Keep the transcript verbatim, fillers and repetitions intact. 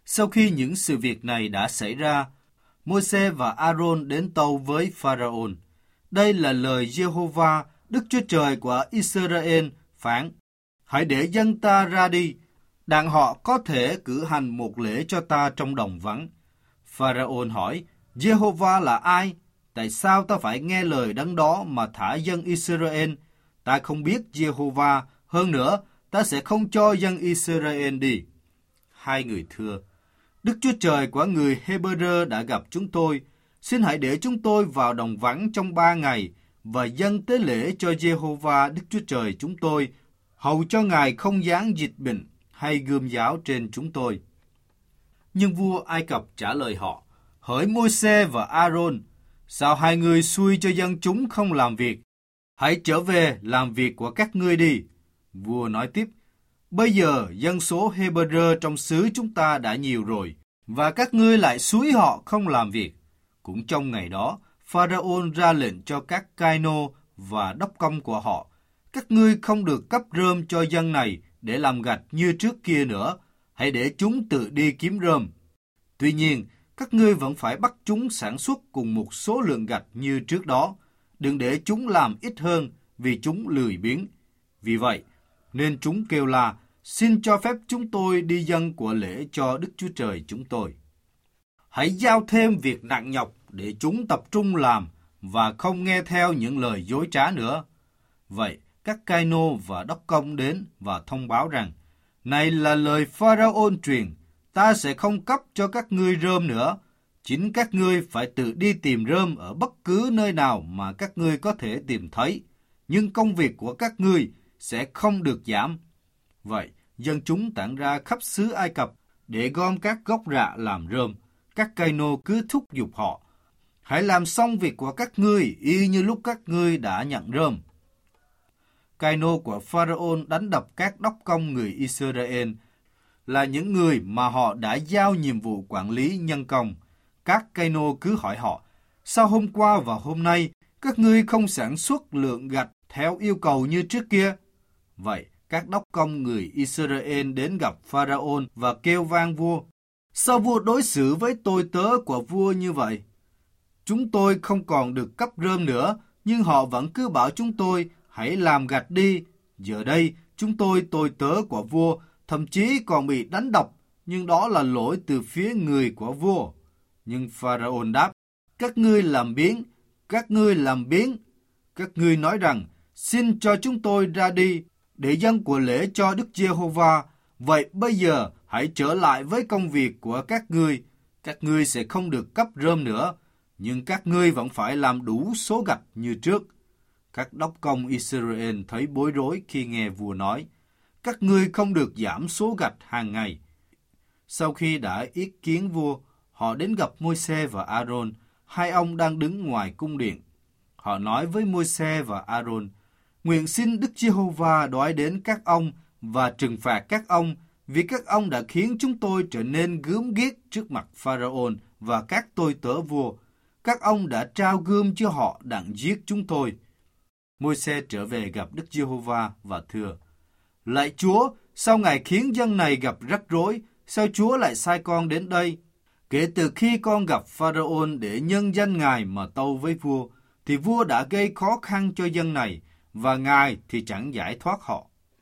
Sau khi những sự việc này đã xảy ra, Môi-se và A-rôn đến tâu với Pharaon. Đây là lời Giê-hô-va, Đức Chúa Trời của Israel phán: Hãy để dân ta ra đi, đặng họ có thể cử hành một lễ cho ta trong đồng vắng. Pharaon hỏi: Giê-hô-va là ai? Tại sao ta phải nghe lời đấng đó mà thả dân Israel? Ta không biết Giê-hô-va, hơn nữa, ta sẽ không cho dân Israel đi. Hai người thưa: Đức Chúa Trời của người Hê-bơ-rơ đã gặp chúng tôi. Xin hãy để chúng tôi vào đồng vắng trong ba ngày và dâng tế lễ cho Giê-hô-va Đức Chúa Trời chúng tôi, hầu cho Ngài không giáng dịch bệnh hay gươm giáo trên chúng tôi. Nhưng vua Ai Cập trả lời họ: Hỡi Môi-se và A-rôn, sao hai người xui cho dân chúng không làm việc? Hãy trở về làm việc của các ngươi đi. Vua nói tiếp: Bây giờ dân số Hê-bơ-rơ trong xứ chúng ta đã nhiều rồi, và các ngươi lại xúi họ không làm việc. Cũng trong ngày đó, Pharaon ra lệnh cho các cai nô và đốc công của họ: Các ngươi không được cấp rơm cho dân này để làm gạch như trước kia nữa, hãy để chúng tự đi kiếm rơm. Tuy nhiên, các ngươi vẫn phải bắt chúng sản xuất cùng một số lượng gạch như trước đó, đừng để chúng làm ít hơn vì chúng lười biếng. Vì vậy, nên chúng kêu la: Xin cho phép chúng tôi đi dâng của lễ cho Đức Chúa Trời chúng tôi. Hãy giao thêm việc nặng nhọc để chúng tập trung làm và không nghe theo những lời dối trá nữa. Vậy, các cai nô và đốc công đến và thông báo rằng: Này là lời Pharaon truyền, ta sẽ không cấp cho các ngươi rơm nữa. Chính các ngươi phải tự đi tìm rơm ở bất cứ nơi nào mà các ngươi có thể tìm thấy, nhưng công việc của các ngươi sẽ không được giảm. Vậy, dân chúng tản ra khắp xứ Ai Cập để gom các gốc rạ làm rơm. Các cai nô cứ thúc giục họ: Hãy làm xong việc của các ngươi y như lúc các ngươi đã nhận rơm. Cai nô của Pharaon đánh đập các đốc công người Israel, là những người mà họ đã giao nhiệm vụ quản lý nhân công. Các cai nô cứ hỏi họ: Sao hôm qua và hôm nay các ngươi không sản xuất lượng gạch theo yêu cầu như trước kia? Vậy, các đốc công người Israel đến gặp Pharaon và kêu vang vua: Sao vua đối xử với tôi tớ của vua như vậy? Chúng tôi không còn được cấp rơm nữa, nhưng họ vẫn cứ bảo chúng tôi: Hãy làm gạch đi. Giờ đây, chúng tôi tôi tớ của vua, thậm chí còn bị đánh đập, nhưng đó là lỗi từ phía người của vua. Nhưng Pharaon đáp: Các ngươi làm biếng, các ngươi làm biếng. Các ngươi nói rằng: Xin cho chúng tôi ra đi để dâng của lễ cho Đức Giê-hô-va. Vậy bây giờ hãy trở lại với công việc của các ngươi. Các ngươi sẽ không được cấp rơm nữa, nhưng các ngươi vẫn phải làm đủ số gạch như trước. Các đốc công Israel thấy bối rối khi nghe vua nói: Các ngươi không được giảm số gạch hàng ngày. Sau khi đã ý kiến vua, họ đến gặp Môi-se và A-rôn. Hai ông đang đứng ngoài cung điện. Họ nói với Môi-se và A-rôn: Nguyện xin Đức Giê-hô-va đói đến các ông và trừng phạt các ông, vì các ông đã khiến chúng tôi trở nên gớm ghiếc trước mặt Pharaon và các tôi tớ vua. Các ông đã trao gươm cho họ đặng giết chúng tôi. Môi-se trở về gặp Đức Giê-hô-va và thưa: Lạy Chúa, sao Ngài khiến dân này gặp rắc rối? Sao Chúa lại sai con đến đây? Kể từ khi con gặp Pharaon để nhân danh Ngài mà tâu với vua, thì vua đã gây khó khăn cho dân này, và Ngài thì chẳng giải thoát họ.